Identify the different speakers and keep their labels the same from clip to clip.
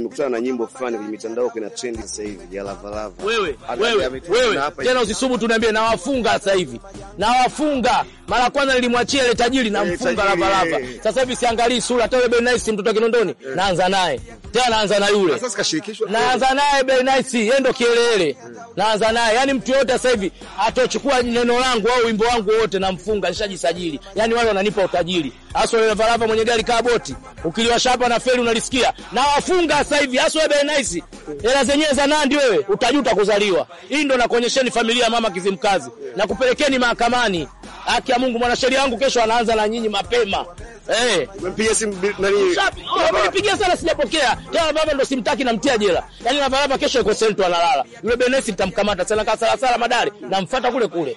Speaker 1: nimekutana na nyimbo fulani kwenye mitandao kuna trend sasa hivi ya Lava Lava.
Speaker 2: Wewe tena usisubutu niambie na wafunga sasa hivi. Na wafunga. Mara kwanza nilimwachia ile tajiri na mfunga Lava Lava. Sasa hivi siangalii sura hata yule Benice mtoto Kinondoni naanza naye. Tena naanza na yule.
Speaker 1: Sasa kashirikishwa.
Speaker 2: Naanza naye Benice yeye ndo kielele. Naanza naye. Yaani mtu yote sasa hivi atochukua neno langu au wimbo wangu wote na mfunga nishajisajili. Yaani wale wananipa utajiri. Hasa yule Lava Lava mwenye gari kaa boti. Ukiliwasha hapa na feli unalisikia. Na wafunga sasa hivi hasa Benice. Hela zenyewe za Nandi wewe utajuta kuzaliwa. Hii ndo nakuonyesheni familia ya mama Kizimkazi. Na kupelekeni mahakamani. Haki ya Mungu mwanasheria wangu kesho anaanza na nyinyi mapema.
Speaker 1: Umempigia simu nani?
Speaker 2: Umenipigia sana sijapokea. Tena baba ndo simtaki namtia jela. Yaani Lava Lava kesho yuko sento analala. Yule Benice nitamkamata sana sala madari namfuata kule kule.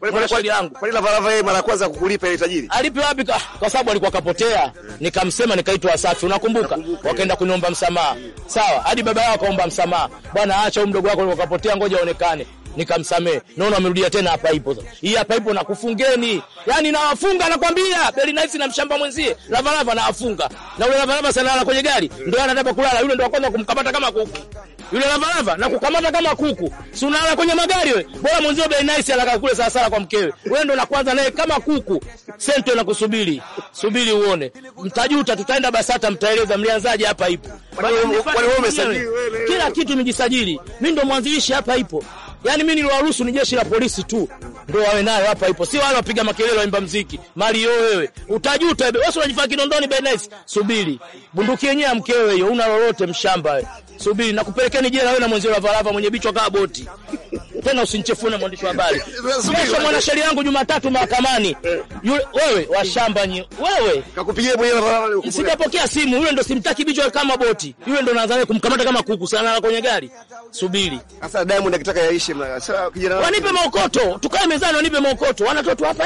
Speaker 1: Kwa nini Lava Lava yeye mara kwanza kukulipa ile tajiri?
Speaker 2: Alipe wapi kwa sababu alikuwa kapotea. Nikamsema nikaitwa Wasafi. Unakumbuka? Wakaenda kuniomba msamaha. Sawa, hadi baba yao akaomba msamaha. Bwana acha huyo mdogo wako kapotea ngoja aonekane. Nikamsamee. Naona amerudia tena hapa ipo sasa. Hii hapa ipo na kufungeni. Yaani nawafunga nakwambia. Benice na mshamba mwenzie. Lava Lava nawafunga. Na yule Lava Lava sana kwenye gari. Ndio anataka kulala. Yule ndio kwanza kumkamata kama kuku. Yule Lava Lava na kukamata kama kuku. Si unalala kwenye magari wewe. Bora mwenzio Benice alaka kule sala kwa mkewe. Wewe ndio na kwanza naye kama kuku. Sento na kusubiri. Subiri uone. Mtajuta tutaenda Basata mtaeleza mlianzaje hapa ipo.
Speaker 1: Wale wewe umesajili wewe.
Speaker 2: Kila kitu nimejisajili. Mimi ndo mwanzilishi hapa ipo. Yaani mimi niliwaruhusu ni jeshi la polisi tu ndio wawe nayo hapa ipo. Si wale wapiga makelele waimba muziki. Mario wewe. Utajuta wewe. Wewe unajifanya Kinondoni Benice. Subiri. Bunduki yenyewe ya mkewe hiyo. Una lolote mshamba wewe. Subiri nakupelekeni jela wewe na mwenzio Lava Lava mwenye bichwa kaa boti. Tena usinichefune mwandishi wa habari. Kesho mwanasheria wangu Jumatatu mahakamani. Yule wewe wa shamba nyi. Wewe
Speaker 1: kakupigia mwenyewe Lava Lava.
Speaker 2: Sitapokea simu. Yule ndo simtaki bichwa kama boti. Yule ndo naanza kumkamata kama kuku sana kwenye gari. Subiri.
Speaker 1: Sasa Diamond akitaka yaishe sasa kijana
Speaker 2: wanipe maokoto. Tukae mezani wanipe maokoto. Wanatoto hapa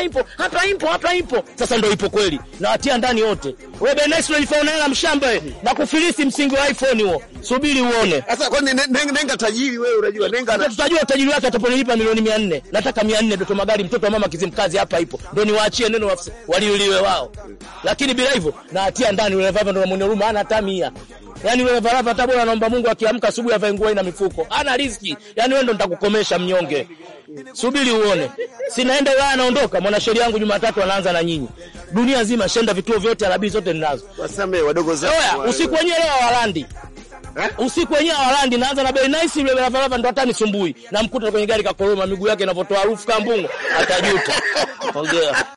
Speaker 2: ipo. Sasa ndo ipo kweli. Na watia ndani wote. Wewe Benice unajifanya hela mshamba wewe. Na kufilisi msingi wa iPhone huo. Subiri uone.
Speaker 1: Sasa kwani nenga tajiri wewe unajua nenga
Speaker 2: tutajua utajiri wake ataponilipa milioni 400. Nataka 400 Doto Magari mtoto wa mama Kizimkazi hapa ipo. Ndio niwaachie neno waliuliwe wao. Lakini bila hivyo na atia ndani yule Lava ndo mwenye huruma hana hata 100. Yaani yule Lava Lava hata bora naomba Mungu akiamka asubuhi avae nguo ina mifuko. Ana riziki. Yaani wewe ndo nitakukomesha mnyonge. Subiri uone. Sinaenda wewe anaondoka mwanasheria wangu Jumatatu anaanza na nyinyi. Dunia nzima shenda vituo vyote alabii zote ninazo.
Speaker 1: Wasamee wadogo zao.
Speaker 2: Usiku wenyewe leo Walandi. Usiku wenyewe Walandi naanza na Benice yule Lava Lava ndo hata nisumbui. Na mkuta kwenye gari kakoroma miguu yake inavotoa harufu kama mbungo. Atajuta. Ongea.